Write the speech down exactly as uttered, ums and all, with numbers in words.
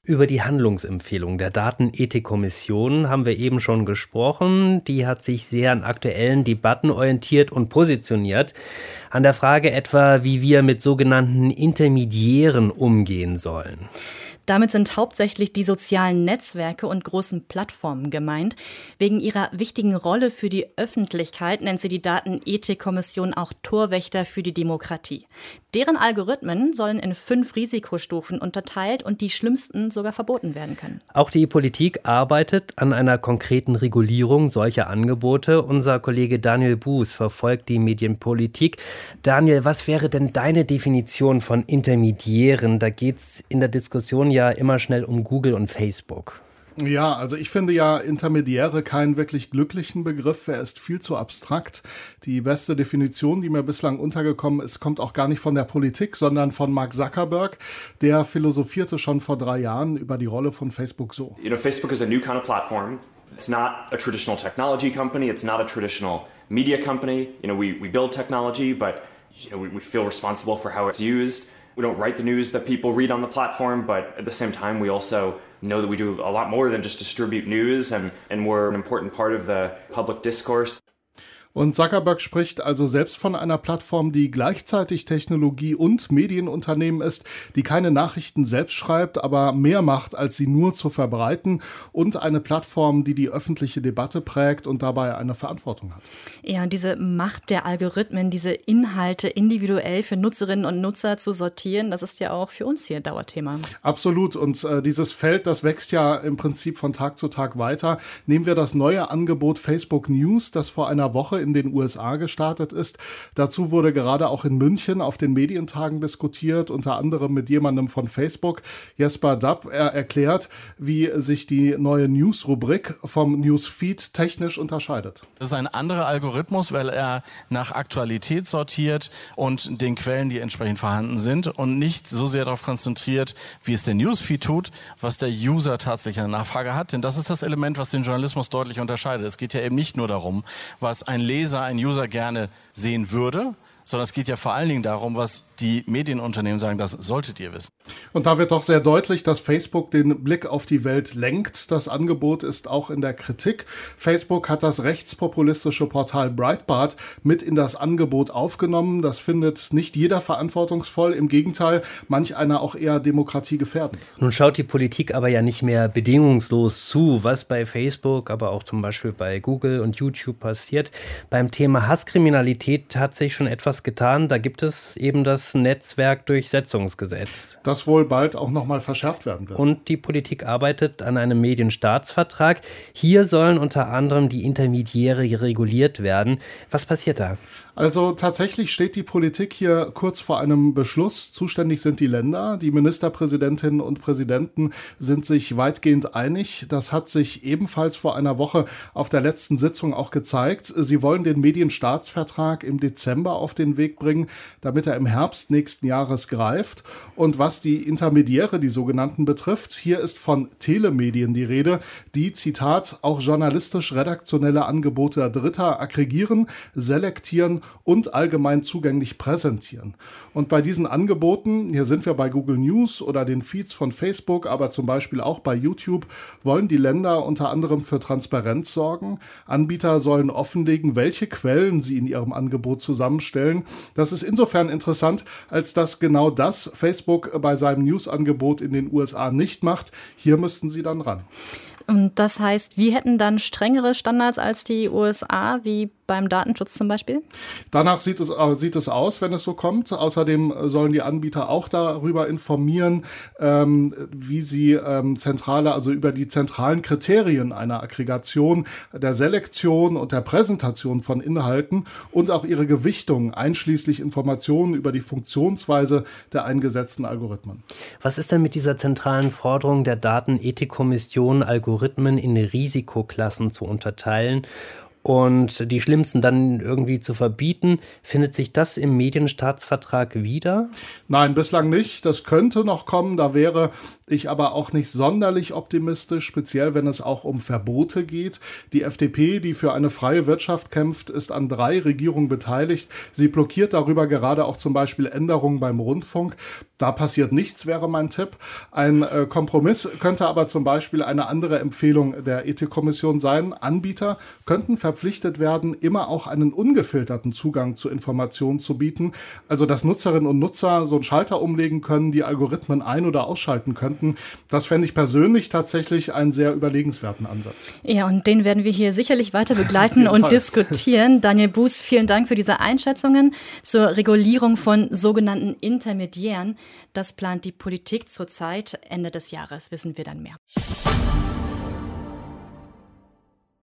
Über die Handlungsempfehlung der Datenethikkommission haben wir eben schon gesprochen. Die hat sich sehr an aktuellen Debatten orientiert und positioniert. An der Frage etwa, wie wir mit sogenannten Intermediären umgehen sollen. Damit sind hauptsächlich die sozialen Netzwerke und großen Plattformen gemeint. Wegen ihrer wichtigen Rolle für die Öffentlichkeit nennt sie die Datenethikkommission auch Torwächter für die Demokratie. Deren Algorithmen sollen in fünf Risikostufen unterteilt und die schlimmsten sogar verboten werden können. Auch die Politik arbeitet an einer konkreten Regulierung solcher Angebote. Unser Kollege Daniel Buß verfolgt die Medienpolitik. Daniel, was wäre denn deine Definition von Intermediären? Da geht es in der Diskussion ja immer schnell um Google und Facebook. Ja, also ich finde ja Intermediäre keinen wirklich glücklichen Begriff. Er ist viel zu abstrakt. Die beste Definition, die mir bislang untergekommen ist, kommt auch gar nicht von der Politik, sondern von Mark Zuckerberg. Der philosophierte schon vor drei Jahren über die Rolle von Facebook so. You know, Facebook is a new kind of platform. It's not a traditional technology company. It's not a traditional media company. You know, we, we build technology, but you know, we, we feel responsible for how it's used. We don't write the news that people read on the platform, but at the same time, we also know that we do a lot more than just distribute news, and, and we're an important part of the public discourse. Und Zuckerberg spricht also selbst von einer Plattform, die gleichzeitig Technologie- und Medienunternehmen ist, die keine Nachrichten selbst schreibt, aber mehr macht, als sie nur zu verbreiten, und eine Plattform, die die öffentliche Debatte prägt und dabei eine Verantwortung hat. Ja, diese Macht der Algorithmen, diese Inhalte individuell für Nutzerinnen und Nutzer zu sortieren, das ist ja auch für uns hier Dauerthema. Absolut, und äh, dieses Feld, das wächst ja im Prinzip von Tag zu Tag weiter. Nehmen wir das neue Angebot Facebook News, das vor einer Woche in den U S A gestartet ist. Dazu wurde gerade auch in München auf den Medientagen diskutiert, unter anderem mit jemandem von Facebook, Jesper Dapp. Er erklärt, wie sich die neue News-Rubrik vom Newsfeed technisch unterscheidet. Das ist ein anderer Algorithmus, weil er nach Aktualität sortiert und den Quellen, die entsprechend vorhanden sind, und nicht so sehr darauf konzentriert, wie es der Newsfeed tut, was der User tatsächlich eine Nachfrage hat. Denn das ist das Element, was den Journalismus deutlich unterscheidet. Es geht ja eben nicht nur darum, was ein Leser, ein User gerne sehen würde, sondern es geht ja vor allen Dingen darum, was die Medienunternehmen sagen, das solltet ihr wissen. Und da wird doch sehr deutlich, dass Facebook den Blick auf die Welt lenkt. Das Angebot ist auch in der Kritik. Facebook hat das rechtspopulistische Portal Breitbart mit in das Angebot aufgenommen. Das findet nicht jeder verantwortungsvoll. Im Gegenteil, manch einer auch eher demokratiegefährdend. Nun schaut die Politik aber ja nicht mehr bedingungslos zu, was bei Facebook, aber auch zum Beispiel bei Google und YouTube passiert. Beim Thema Hasskriminalität hat sich schon etwas getan. Da gibt es eben das Netzwerkdurchsetzungsgesetz. Das wohl bald auch noch mal verschärft werden wird. Und die Politik arbeitet an einem Medienstaatsvertrag. Hier sollen unter anderem die Intermediäre reguliert werden. Was passiert da? Also tatsächlich steht die Politik hier kurz vor einem Beschluss. Zuständig sind die Länder. Die Ministerpräsidentinnen und Präsidenten sind sich weitgehend einig. Das hat sich ebenfalls vor einer Woche auf der letzten Sitzung auch gezeigt. Sie wollen den Medienstaatsvertrag im Dezember auf den Weg bringen, damit er im Herbst nächsten Jahres greift. Und was die Intermediäre, die sogenannten, betrifft, hier ist von Telemedien die Rede, die, Zitat, auch journalistisch-redaktionelle Angebote Dritter aggregieren, selektieren und allgemein zugänglich präsentieren. Und bei diesen Angeboten, hier sind wir bei Google News oder den Feeds von Facebook, aber zum Beispiel auch bei YouTube, wollen die Länder unter anderem für Transparenz sorgen. Anbieter sollen offenlegen, welche Quellen sie in ihrem Angebot zusammenstellen. Das ist insofern interessant, als dass genau das Facebook bei seinem News-Angebot in den U S A nicht macht. Hier müssten sie dann ran. Und das heißt, wir hätten dann strengere Standards als die U S A, wie beim Datenschutz zum Beispiel? Danach sieht es, äh, sieht es aus, wenn es so kommt. Außerdem sollen die Anbieter auch darüber informieren, ähm, wie sie ähm, zentrale, also über die zentralen Kriterien einer Aggregation, der Selektion und der Präsentation von Inhalten und auch ihre Gewichtung, einschließlich Informationen über die Funktionsweise der eingesetzten Algorithmen. Was ist denn mit dieser zentralen Forderung der Datenethikkommission, Algorithmen in Risikoklassen zu unterteilen? und die schlimmsten dann irgendwie zu verbieten. Findet sich das im Medienstaatsvertrag wieder? Nein, bislang nicht. Das könnte noch kommen. Da wäre ich aber auch nicht sonderlich optimistisch, speziell wenn es auch um Verbote geht. Die F D P, die für eine freie Wirtschaft kämpft, ist an drei Regierungen beteiligt. Sie blockiert darüber gerade auch zum Beispiel Änderungen beim Rundfunk. Da passiert nichts, wäre mein Tipp. Ein äh, Kompromiss könnte aber zum Beispiel eine andere Empfehlung der Ethikkommission sein. Anbieter könnten verpflichtet werden, immer auch einen ungefilterten Zugang zu Informationen zu bieten. Also dass Nutzerinnen und Nutzer so einen Schalter umlegen können, die Algorithmen ein- oder ausschalten könnten. Das fände ich persönlich tatsächlich einen sehr überlegenswerten Ansatz. Ja, und den werden wir hier sicherlich weiter begleiten und Fall. diskutieren. Daniel Buß, vielen Dank für diese Einschätzungen zur Regulierung von sogenannten Intermediären. Das plant die Politik zurzeit. Ende des Jahres wissen wir dann mehr.